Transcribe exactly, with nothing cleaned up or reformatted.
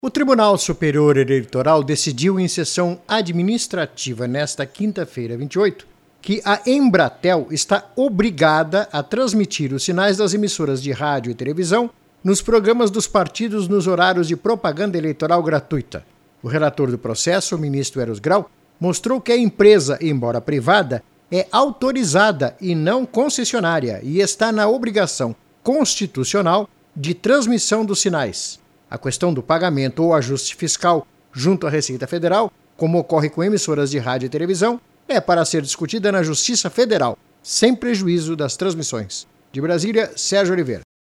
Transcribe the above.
O Tribunal Superior Eleitoral decidiu em sessão administrativa nesta quinta-feira, vinte e oito, que a Embratel está obrigada a transmitir os sinais das emissoras de rádio e televisão nos programas dos partidos nos horários de propaganda eleitoral gratuita. O relator do processo, o ministro Eros Grau, mostrou que a empresa, embora privada, é autorizada e não concessionária e está na obrigação constitucional de transmissão dos sinais. A questão do pagamento ou ajuste fiscal junto à Receita Federal, como ocorre com emissoras de rádio e televisão, é para ser discutida na Justiça Federal, sem prejuízo das transmissões. De Brasília, Sérgio Oliveira.